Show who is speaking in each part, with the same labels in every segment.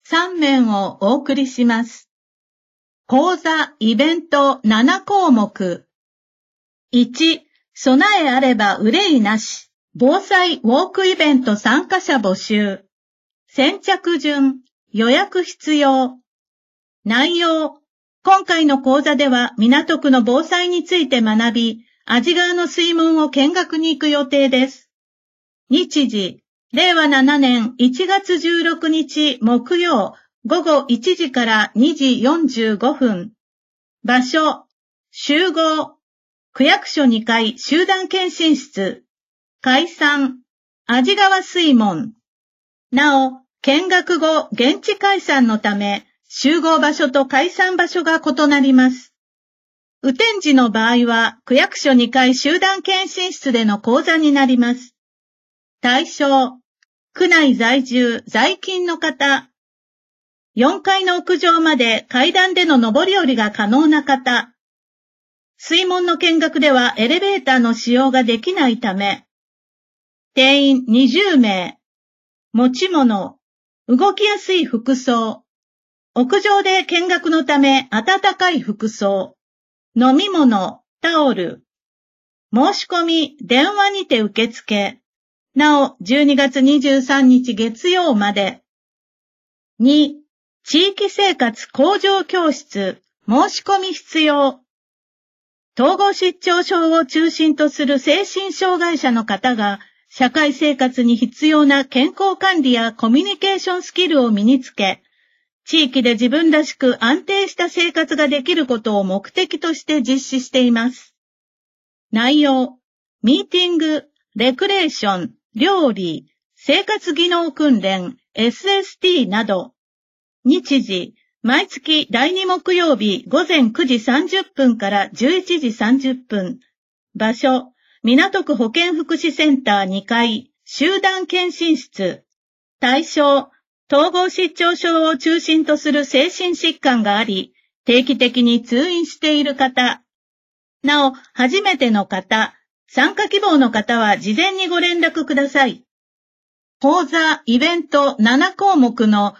Speaker 1: 3面をお送りします。講座イベント7項目。1、備えあれば憂いなし。防災ウォークイベント参加者募集。先着順、予約必要。内容。今回の講座では港区の防災について学び、安治川の水門を見学に行く予定です。日時、令和7年1月16日木曜午後1時から2時45分。場所、集合、区役所2階集団検診室。解散、安治川水門。なお、見学後、現地解散のため、集合場所と解散場所が異なります。雨天時の場合は、区役所2階集団検診室での講座になります。対象、区内在住、在勤の方。4階の屋上まで階段での上り下りが可能な方。水門の見学ではエレベーターの使用ができないため。定員20名。持ち物。動きやすい服装。屋上で見学のため暖かい服装。飲み物、タオル。申し込み、電話にて受付。なお、12月23日月曜まで。2、地域生活向上教室、申し込み必要。統合失調症を中心とする精神障害者の方が、社会生活に必要な健康管理やコミュニケーションスキルを身につけ、地域で自分らしく安定した生活ができることを目的として実施しています。内容、ミーティング、レクレーション、料理、生活技能訓練、SST など。日時、毎月第2木曜日午前9時30分から11時30分。場所、港区保健福祉センター2階、集団検診室。対象、統合失調症を中心とする精神疾患があり、定期的に通院している方。なお、初めての方、参加希望の方は事前にご連絡ください。講座、イベント7項目の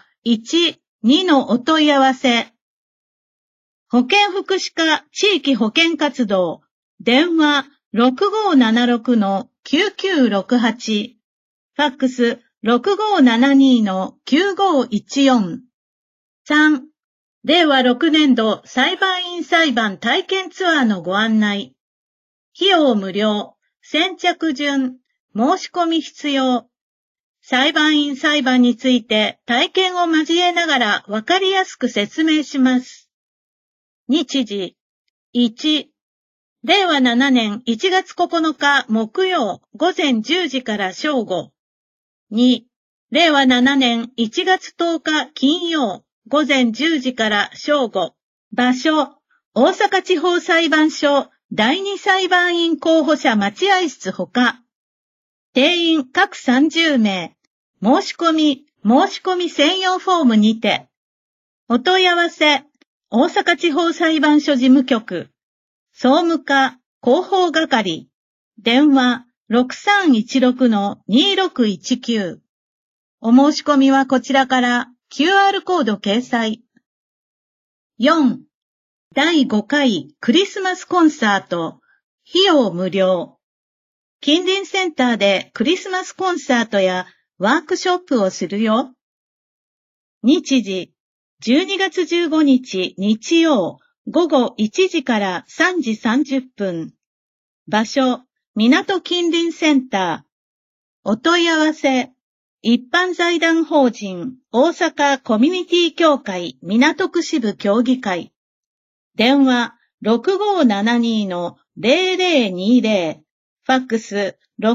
Speaker 1: 1、2のお問い合わせ。保健福祉課地域保健活動。電話 6576-9968。ファックス 6572-9514。3、令和6年度裁判員裁判体験ツアーのご案内。費用無料。先着順。申し込み必要。裁判員裁判について体験を交えながらわかりやすく説明します。日時。1、令和7年1月9日木曜午前10時から正午。2、令和7年1月10日金曜午前10時から正午。場所、大阪地方裁判所第2裁判員候補者待合室ほか。定員各30名。申し込み専用フォームにて。お問い合わせ、大阪地方裁判所事務局。総務課、広報係。電話、6316-2619。お申し込みはこちらから QR コード掲載。4、第5回クリスマスコンサート。費用無料。近隣センターでクリスマスコンサートやワークショップをするよ。日時、12月15日日曜午後1時から3時30分。場所、港近隣センター。お問い合わせ、一般財団法人大阪コミュニティ協会港区支部協議会。電話 6572-0020。ファックス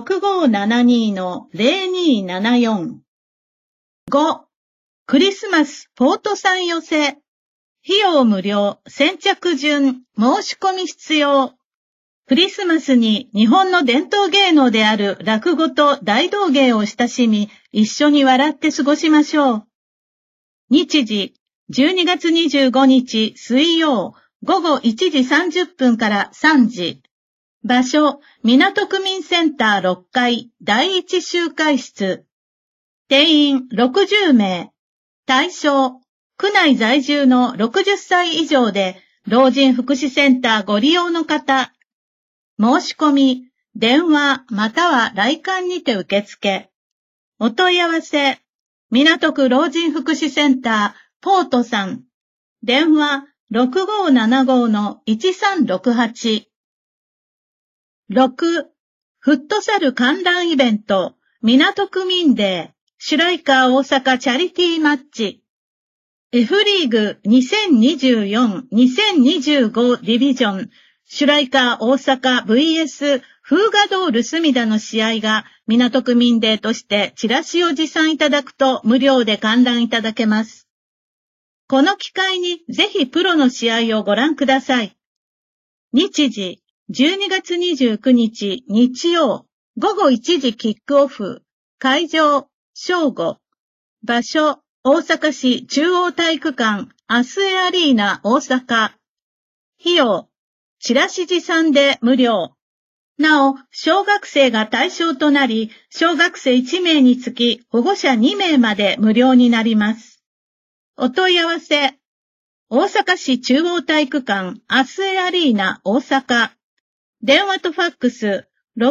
Speaker 1: 6572-0274。5、クリスマスポートさん寄せ。費用無料、先着順、申し込み必要。クリスマスに日本の伝統芸能である落語と大道芸を親しみ、一緒に笑って過ごしましょう。日時、12月25日水曜、午後1時30分から3時。場所、港区民センター6階第1集会室。定員60名。 対象、区内在住の60歳以上で、老人福祉センターご利用の方。申し込み、電話または来館にて受付。お問い合わせ、港区老人福祉センター、ポートさん。電話、6575-1368。6、フットサル観覧イベント、港区民デー、シュライカー大阪チャリティーマッチ。F リーグ2024-2025ディビジョン、シュライカー大阪 VS フーガドール隅田の試合が港区民デーとしてチラシを持参いただくと無料で観覧いただけます。この機会にぜひプロの試合をご覧ください。日時、12月29日日曜、午後1時キックオフ、会場、正午、場所、大阪市中央体育館、アスエアリーナ大阪。費用、チラシ持参で無料。なお、小学生が対象となり、小学生1名につき保護者2名まで無料になります。お問い合わせ、大阪市中央体育館アスエアリーナ大阪。電話とファックス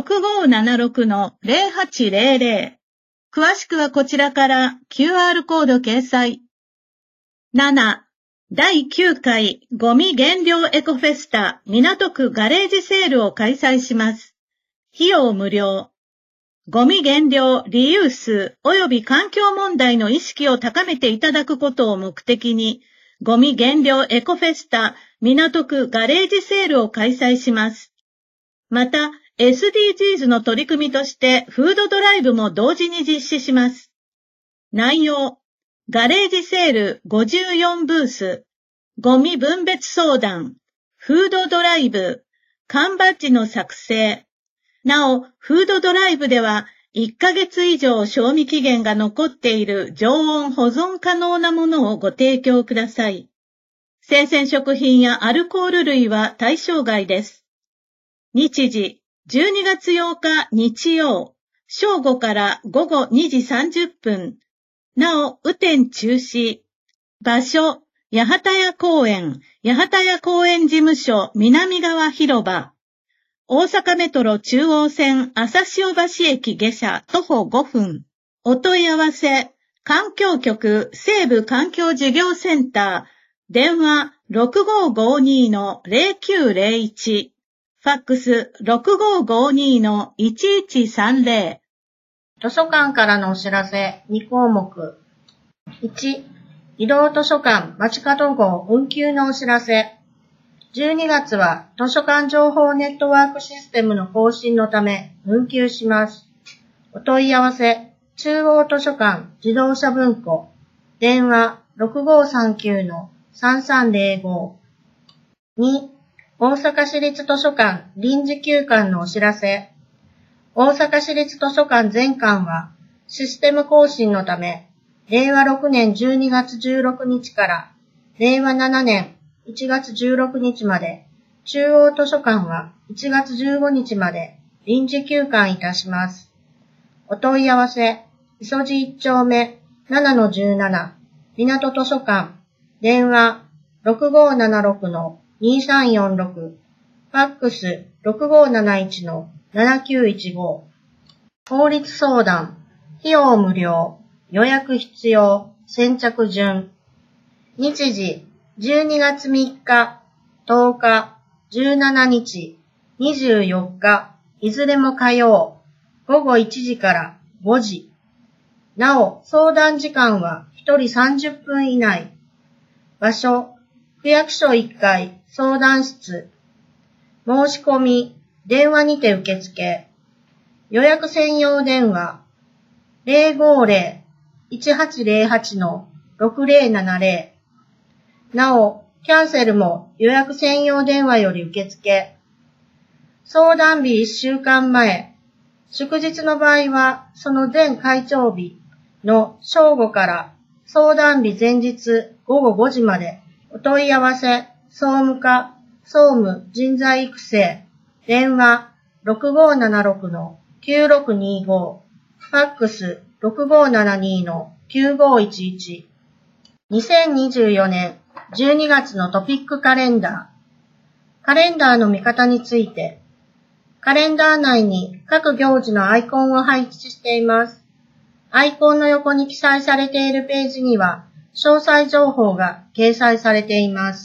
Speaker 1: 6576-0800。詳しくはこちらから QR コード掲載。7、第9回ゴミ減量エコフェスタ港区ガレージセールを開催します。費用無料。ゴミ減量、リユース及び環境問題の意識を高めていただくことを目的に、ゴミ減量エコフェスタ港区ガレージセールを開催します。また、SDGs の取り組みとしてフードドライブも同時に実施します。内容、ガレージセール54ブース、ゴミ分別相談、フードドライブ、缶バッジの作成。なお、フードドライブでは1ヶ月以上賞味期限が残っている常温保存可能なものをご提供ください。生鮮食品やアルコール類は対象外です。日時、12月8日日曜、正午から午後2時30分。なお、雨天中止。場所、八幡屋公園事務所南側広場。大阪メトロ中央線朝潮橋駅下車徒歩5分。お問い合わせ、環境局西部環境事業センター。電話 6552-0901。ファックス 6552-1130。
Speaker 2: 図書館からのお知らせ2項目。1、移動図書館街角号運休のお知らせ。12月は図書館情報ネットワークシステムの更新のため運休します。お問い合わせ、中央図書館自動車文庫。電話 6539-3305。2、大阪市立図書館臨時休館のお知らせ。大阪市立図書館全館はシステム更新のため、令和6年12月16日から令和7年1月16日まで、中央図書館は1月15日まで臨時休館いたします。お問い合わせ、磯路1丁目 7-17 港図書館。電話 6576-2346。ファックス 6571-7915。法律相談。費用無料。予約必要。先着順。日時。12月3日、10日、17日、24日、いずれも火曜。午後1時から5時。なお、相談時間は1人30分以内。場所、区役所1階、相談室。申し込み、電話にて受付。予約専用電話、050-1808-6070。なお、キャンセルも予約専用電話より受付。相談日1週間前。祝日の場合は、その前会長日の正午から相談日前日午後5時まで。お問い合わせ、総務課、総務人材育成。電話 6576-9625。ファックス 6572-9511。 2024年12月のトピックカレンダー。カレンダーの見方について、カレンダー内に各行事のアイコンを配置しています。アイコンの横に記載されているページには、詳細情報が掲載されています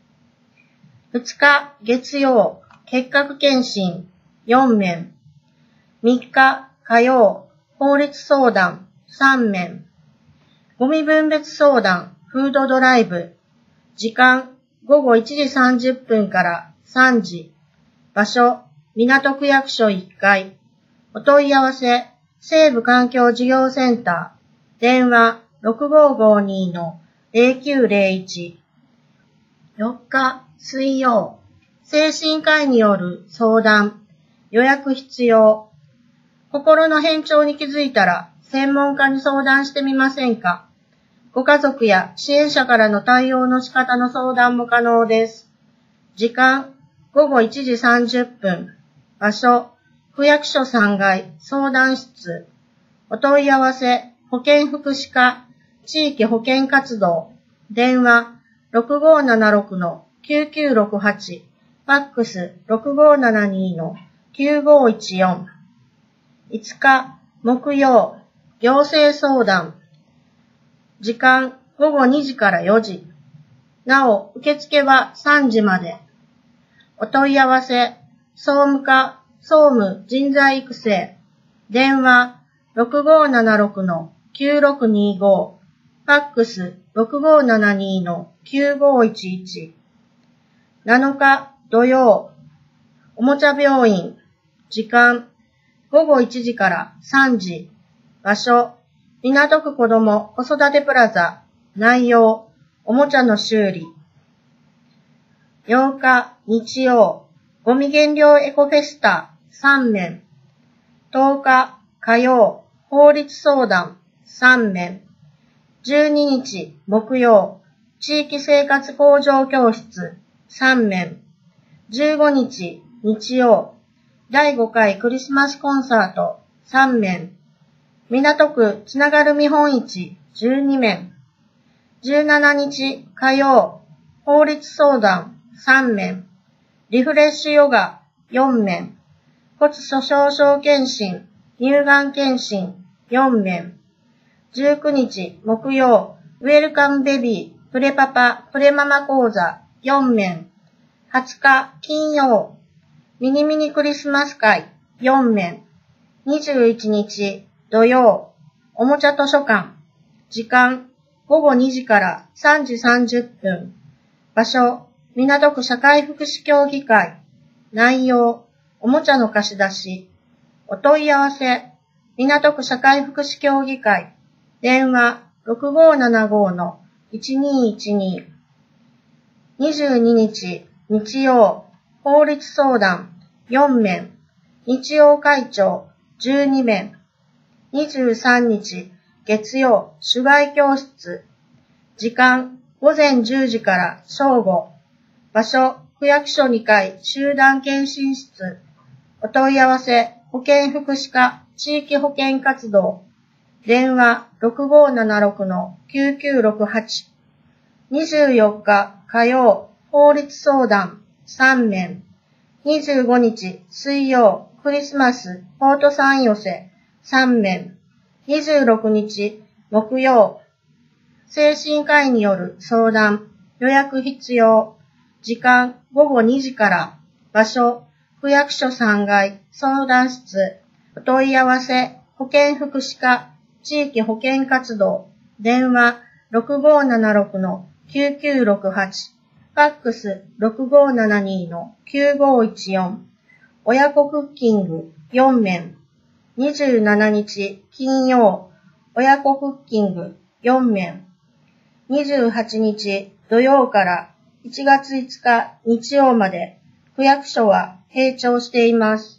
Speaker 2: 。2日月曜、結核検診4面。3日火曜、法律相談3面。ゴミ分別相談、フードドライブ。時間、午後1時30分から3時。場所、港区役所1階。お問い合わせ、西部環境事業センター。電話、6552-0901。4日、水曜。精神科医による相談。予約必要。心の変調に気づいたら、専門家に相談してみませんか？ご家族や支援者からの対応の仕方の相談も可能です。時間、午後1時30分。場所、区役所3階相談室。お問い合わせ、保健福祉課、地域保健活動。電話、6576-9968。ファックス、6572-9514。5日、木曜、行政相談。時間、午後2時から4時。なお、受付は3時まで。お問い合わせ、総務課、総務人材育成。電話、6576-9625。ファックス、6572-9511。7日、土曜、おもちゃ病院。時間、午後1時から3時。場所、港区子ども子育てプラザ。内容、おもちゃの修理。8日、日曜、ゴミ減量エコフェスタ3面。10日、火曜、法律相談3面。12日、木曜、地域生活向上教室3面。15日、日曜、第5回クリスマスコンサート3面。港区つながる見本市12面。17日、火曜、法律相談3面。リフレッシュヨガ4面。骨粗鬆症検診、乳がん検診4面。19日、木曜、ウェルカムベビー、プレパパ、プレママ講座4面。20日、金曜、ミニミニクリスマス会4面。21日、土曜、おもちゃ図書館。時間、午後2時から3時30分。場所、港区社会福祉協議会。内容、おもちゃの貸し出し。お問い合わせ、港区社会福祉協議会。電話、6575-1212。22日、日曜、法律相談4面。日曜会長12面。23日、月曜、手外教室。時間、午前10時から正午。場所、区役所2階集団検診室。お問い合わせ、保健福祉課、地域保健活動。電話、6576-9968。24日、火曜、法律相談3面。25日、水曜、クリスマス、ポート3寄せ3面。26日、木曜、精神科医による相談、予約必要。時間、午後2時から。場所、区役所3階、相談室。お問い合わせ、保健福祉課、地域保健活動。電話、6576-9968。ファックス、6572-9514。親子クッキング4面。27日、金曜、親子クッキング4面。28日、土曜から1月5日日曜まで、区役所は閉庁しています。